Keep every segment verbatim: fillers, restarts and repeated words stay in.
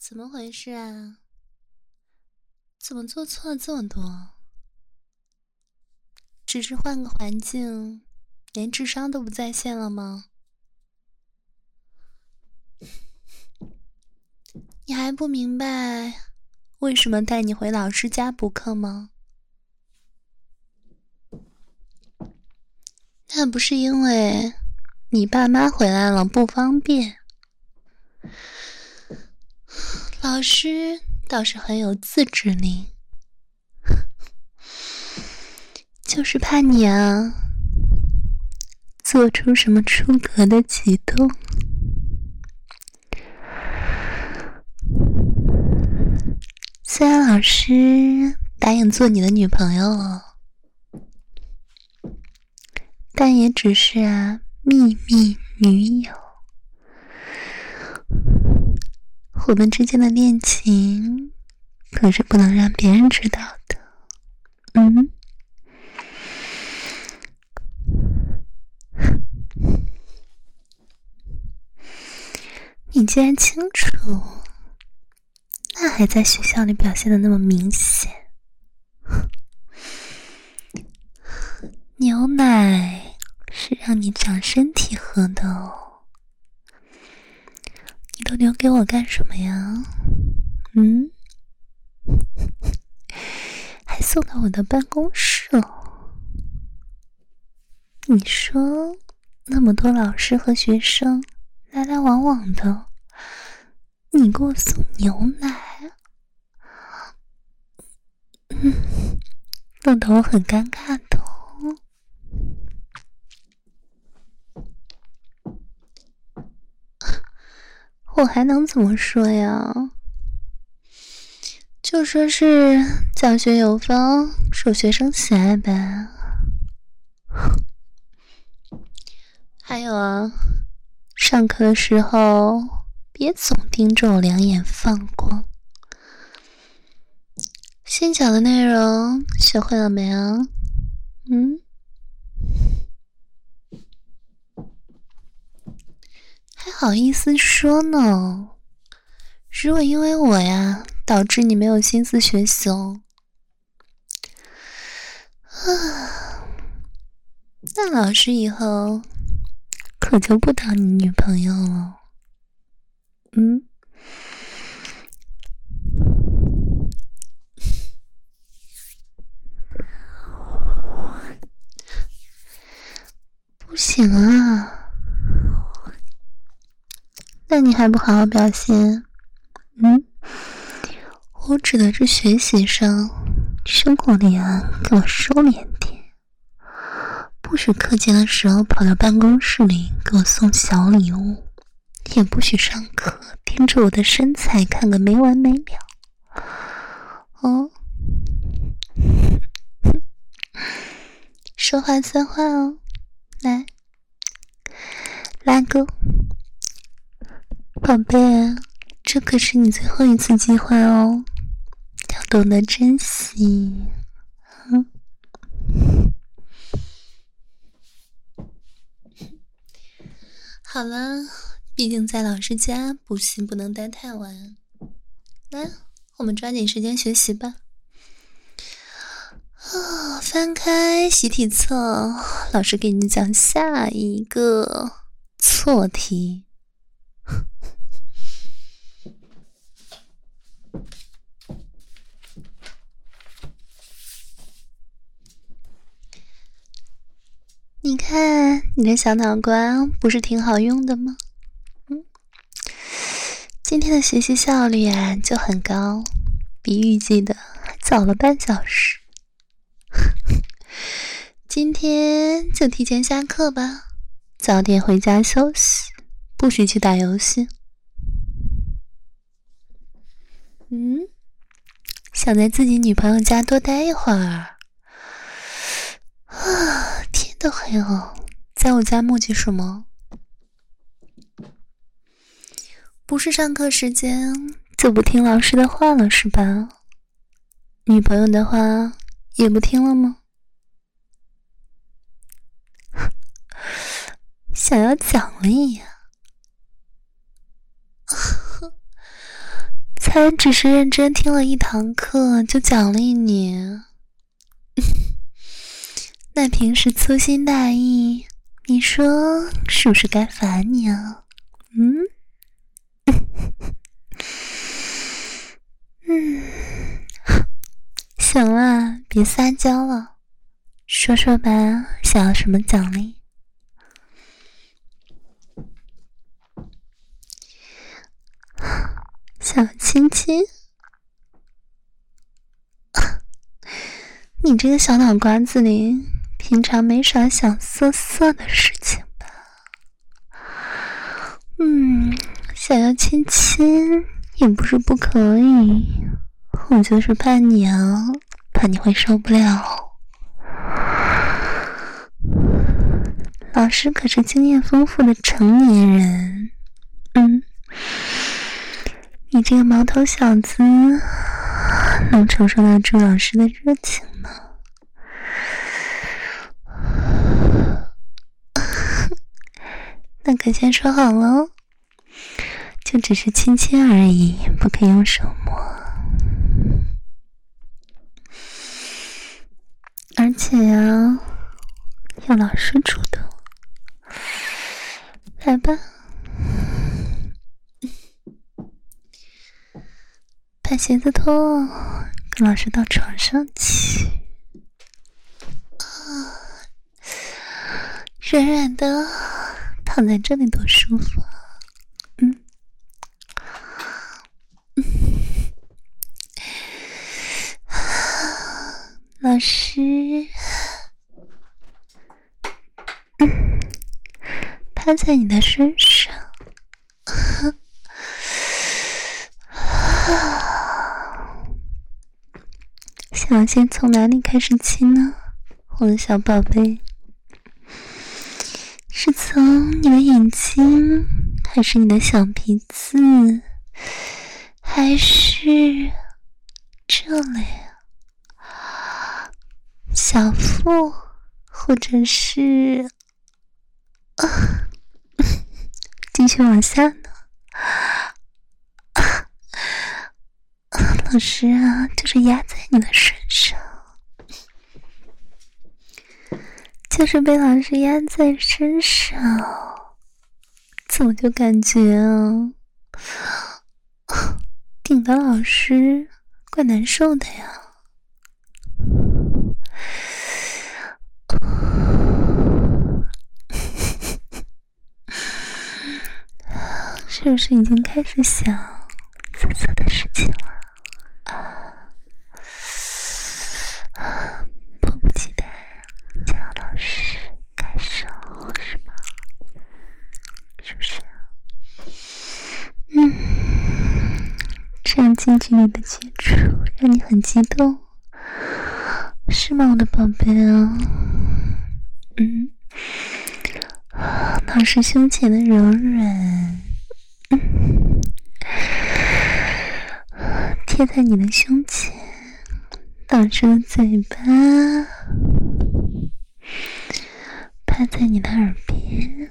怎么回事啊？怎么做错了这么多？只是换个环境，连智商都不在线了吗？你还不明白为什么带你回老师家补课吗？那不是因为你爸妈回来了不方便。老师倒是很有自制力，就是怕你啊做出什么出格的举动。虽然老师答应做你的女朋友了，但也只是啊秘密女友。我们之间的恋情可是不能让别人知道的。嗯，你既然清楚，那还在学校里表现得那么明显。牛奶是让你长身体喝的哦，你都留给我干什么呀？嗯，还送到我的办公室哦。你说那么多老师和学生来来往往的，你给我送牛奶，嗯，弄得我很尴尬的哦。我还能怎么说呀？就说是教学有方，受学生喜爱呗。还有啊，上课的时候别总盯着我两眼放光。新讲的内容学会了没啊？嗯？还好意思说呢？如果因为我呀导致你没有心思学习哦，啊，那老师以后可就不当你女朋友了。嗯？不行啊，那你还不好好表现？嗯？我指的是学习上，生活里啊给我收敛点，不许课间的时候跑到办公室里给我送小礼物，也不许上课盯着我的身材看个没完没了。哦，说话算话哦，来，拉钩，宝贝啊，这可是你最后一次机会哦，要懂得珍惜。嗯，好了，毕竟在老师家补习不能待太晚，来，我们抓紧时间学习吧。啊，翻开习题册，老师给你讲下一个错题。你看你的小脑瓜不是挺好用的吗？嗯，今天的学习效率啊就很高，比预计的还早了半小时。今天就提前下课吧，早点回家休息，不许去打游戏。嗯，想在自己女朋友家多待一会儿。啊，天都黑了，在我家磨叽什么？不是上课时间就不听老师的话了是吧？女朋友的话也不听了吗？想要奖励呀？ 他只是认真听了一堂课就奖励你，那平时粗心大意，你说是不是该罚你啊？嗯？嗯，行了，别撒娇了，说说吧，想要什么奖励？想亲亲？你这个小脑瓜子里平常没啥想色色的事情吧？嗯，想要亲亲也不是不可以，我就是怕你啊，怕你会受不了。老师可是经验丰富的成年人，嗯，你这个毛头小子能承受得住老师的热情吗？那可先说好了，就只是亲亲而已，不可以用手摸。而且啊，要老师主动。来吧，把鞋子脱，跟老师到床上去。啊，软软的，躺在这里多舒服啊！嗯，嗯，老师，嗯，趴在你的身上。想要先从哪里开始亲呢，我的小宝贝？是从你的眼睛，还是你的小鼻子，还是这里小腹，或者是啊，继续往下呢？老师啊，就是压在你的身上，就是被老师压在身上，怎么就感觉啊，顶的老师怪难受的呀。是不是已经开始想色色的事情了？迫不及待想要老师开手是吗？是不是？嗯，这样近距离的接触让你很激动，是吗，我的宝贝啊？嗯，老师胸前的柔软，嗯，贴在你的胸前。老师的嘴巴趴在你的耳边，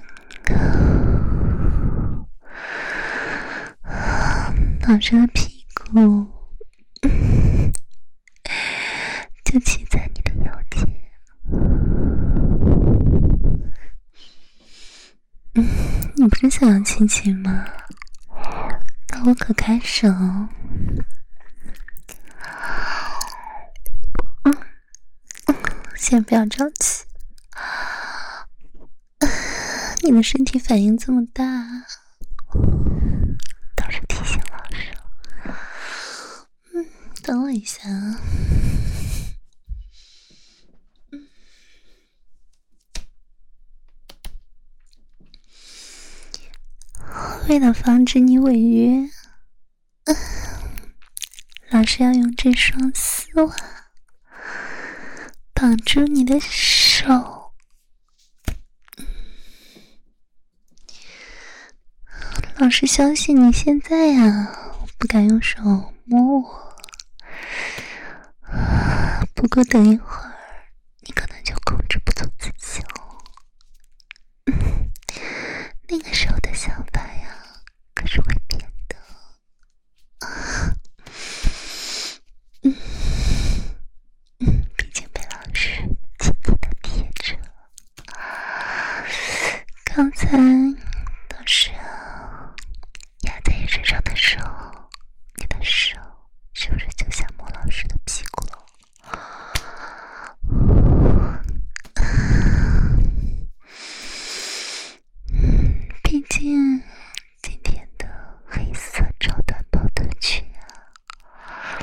老师的屁股就骑在你的腰间。嗯，你不是想要亲亲吗？那我可开手。先不要着急，你的身体反应这么大，倒是提醒老师。嗯，等我一下啊。嗯，为了防止你违约，嗯，老师要用这双丝袜绑住你的手，老师相信你现在呀不敢用手摸我，不过等一会儿你可能就控制不住自己了。嗯，那个时候的想法呀可是会变的。 刚才老师啊压在你身上的时候，你的手是不是就想摸老师的屁股了？毕竟今天的黑色超短跑特裙啊，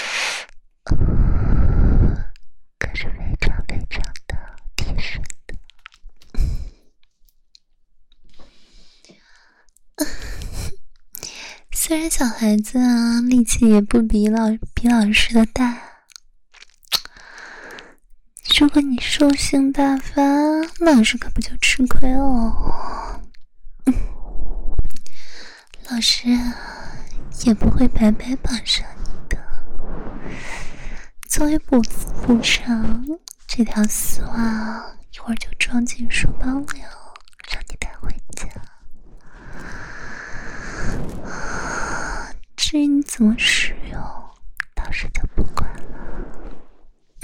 可是非常非常的贴身的。虽然小孩子啊力气也不比老比老师的大，如果你兽性大发，老师可不就吃亏哦。老师也不会白白绑上你的，作为补补偿，这条丝袜一会儿就装进书包里了，让你带回家。至于你怎么使用，老师就不管了。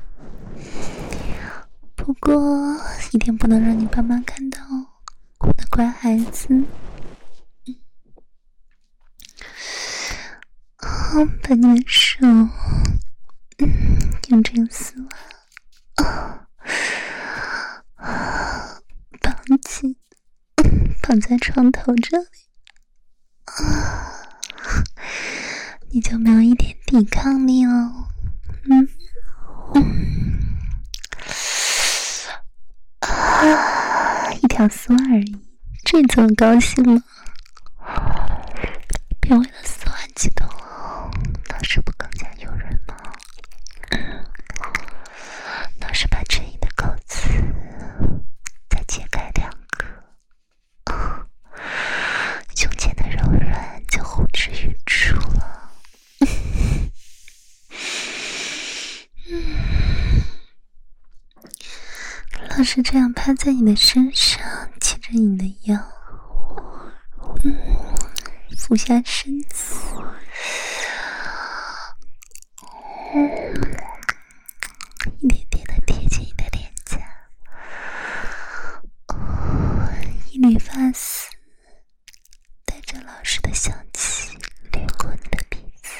不过一定不能让你爸妈看到我的乖孩子。把你的手用这个丝袜绑紧，绑在床头这里，你就没有一点抵抗力了。嗯嗯啊，一条丝袜而已，这你这么高兴吗？别为了丝袜激动，老师不更加诱人吗？老师把衬衣的扣子再解开两个，胸前的柔软就呼之欲出了。老师这样趴在你的身上，牵着你的腰，嗯，俯下身子，嗯，一点点的贴近你的脸颊，哦，一缕发丝带着老师的香气掠过你的鼻子，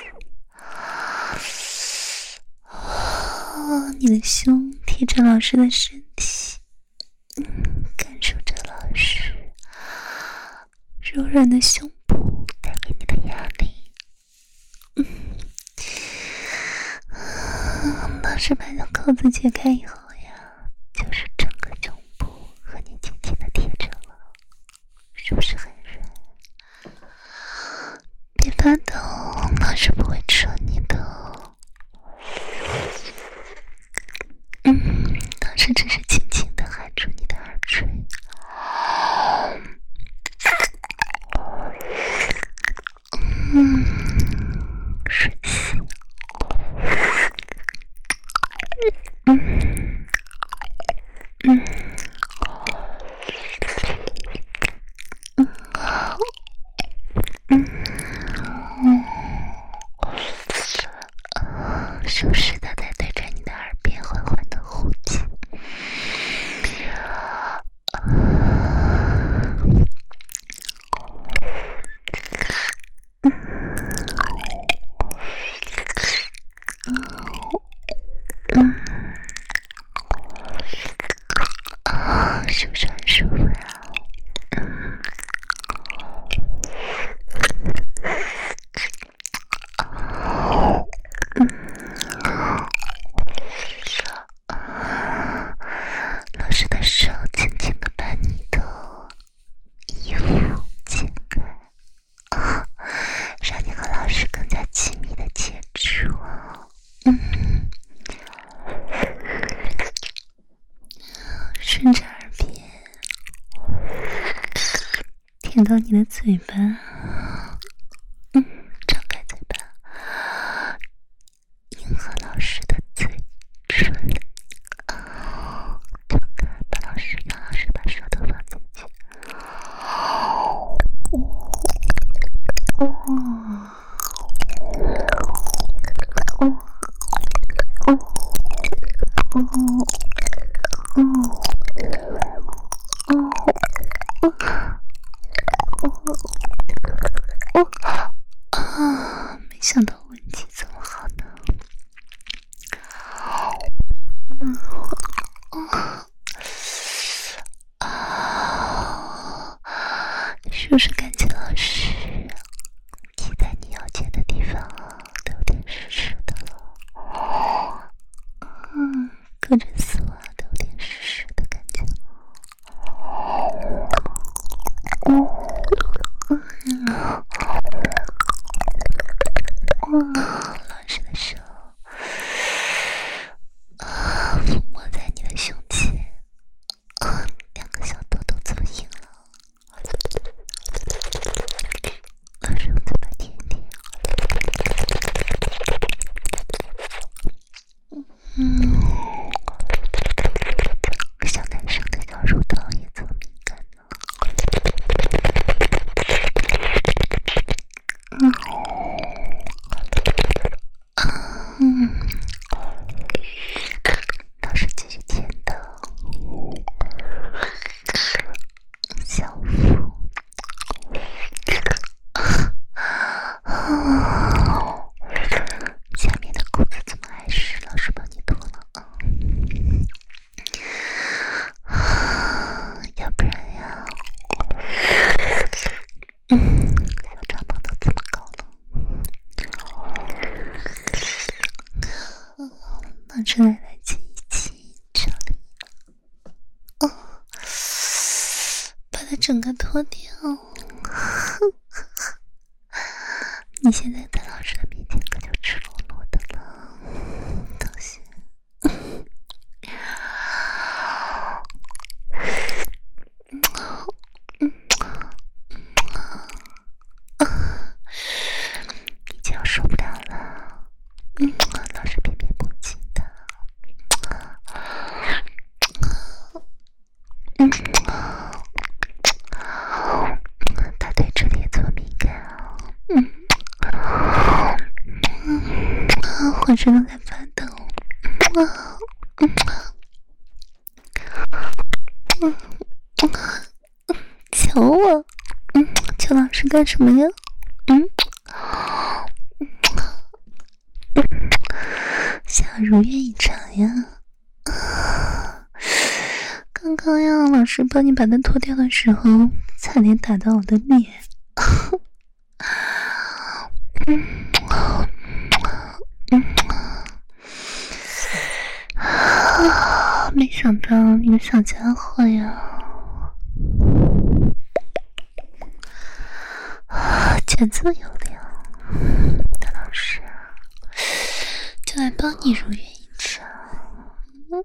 哦，你的胸贴着老师的身体，嗯，感受着老师柔软的胸部带给你的压力。嗯，老师把扣子解开以后呀，就是整个胸部和你紧紧的贴着了，是不是很软？别发抖，老师不会扯你的。嗯，老师只是轻轻的含住你的耳垂。嗯，吮吸。嗯嗯嗯嗯，舒适的在对着你的耳边缓缓的呼气。是不是很舒服呀？老师的手轻轻地把你的衣服解开，让你和老师更加亲密的接触。嗯，顺着耳边舔到你的嘴巴，嗯，张开嘴巴，迎合老师的嘴唇，哦，张开，把老师让老师把舌头放进去，哦，哦，哦，哦，哦，哦。哦， 是不是感觉老师贴在你腰间的地方都有点湿湿的了？嗯，隔着丝袜都有点湿湿的感觉。嗯嗯，老师的手啊，抚摸在你的胸前，啊，两个小豆豆这么硬了。老师用嘴巴舔一舔。嗯，小男生的小乳头也这么敏感呢。嗯嗯，老师继续舔的。小腹。下面的裤子怎么还湿？老师帮你脱了啊！要不然呀，嗯，小帐篷都这么高了，老师来来亲一亲这里，哦，把它整个脱掉。你现在在老师的面前可就赤裸裸的了，东西。已经要受不了了，嗯，老师偏偏不亲的，嗯，他对这里也这么敏感啊，嗯。嗯，浑身都在发抖。嗯嗯嗯，求我，嗯，求老师干什么呀？嗯，小如愿以偿呀。刚刚呀，老师帮你把它脱掉的时候，差点打到我的脸。嗯嗯啊，没想到你个小家伙呀，真这么有料。大老师就来帮你如愿以偿。嗯，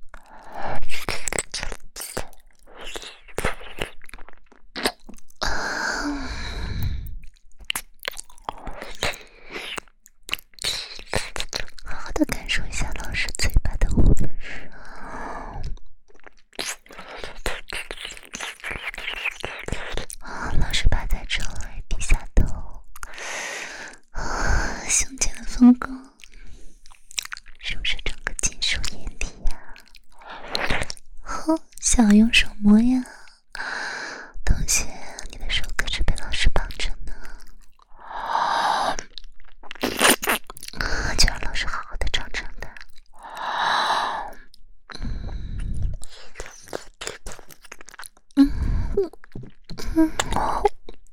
好好的感受一下老师嘴巴的温热。啊，老师趴在这儿，低下头，啊，胸前的丰沟是不是整个金属液体呀？哼，想要用手摸呀？同学，你的手可是被老师绑着呢。就让老师好好的尝尝的。嗯嗯哦，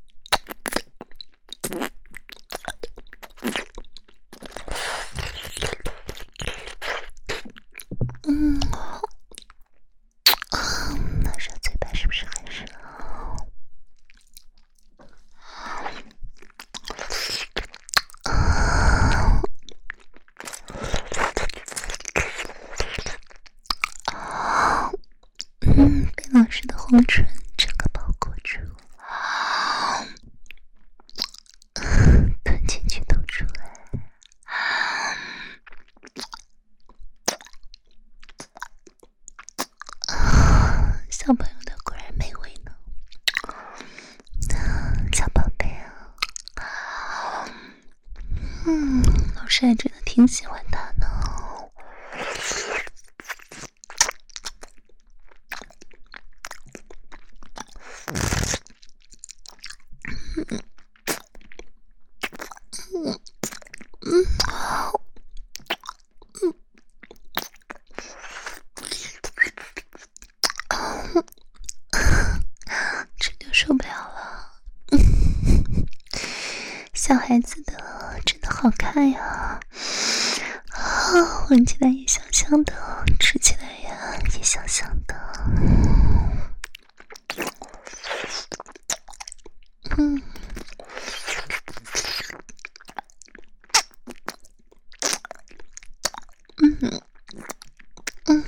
嗯，老师嘴巴是不是很热？嗯，被老师的红唇整个包裹住，吞进去吐出来。小朋友的果然美味呢，小宝贝啊，嗯，老师还真的挺喜欢他呢。嗯，好，嗯，这就受不了了。 小孩子的真的好看呀！啊，闻起来也香香的，吃起来呀也香香的。嗯。嗯嗯。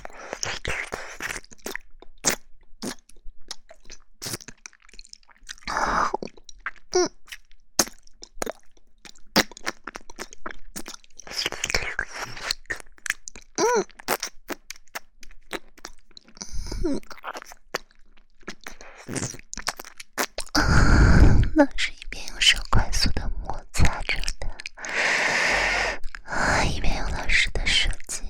老师一边用手快速的摩擦着的，啊，一边用老师的手机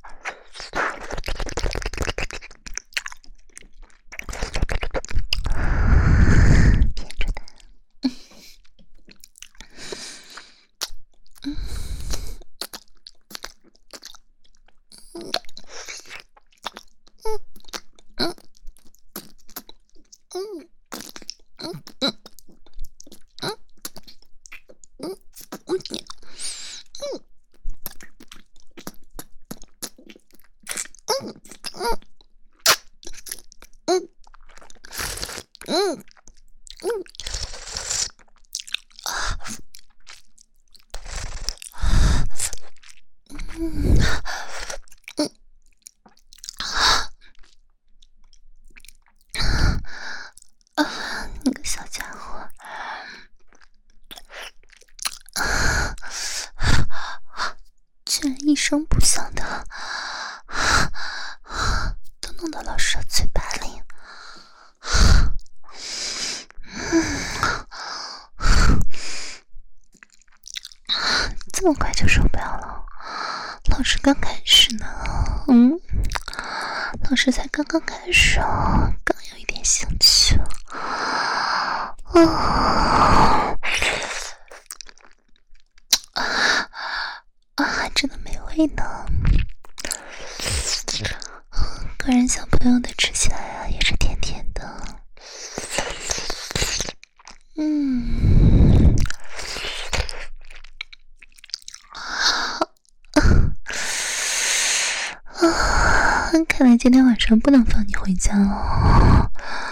舔着的。嗯嗯嗯嗯嗯嗯嗯嗯嗯嗯啊，你个小家伙！居然一声不响的都弄到老师的嘴巴里。这么快就受不了了？老师刚开始呢，嗯，老师才刚刚开始哦，刚有一点兴趣。哦，啊，还真的美味呢。果然小朋友的吃起来啊也是甜甜的。嗯，啊，看来今天晚上不能放你回家了。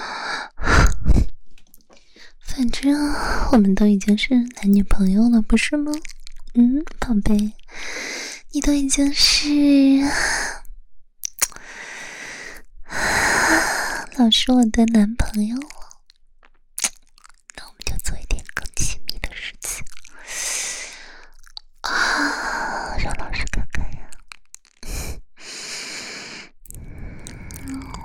反正我们都已经是男女朋友了，不是吗？嗯，宝贝，你都已经是老师我的男朋友了，那我们就做一点更亲密的事情啊，让老师看看呀。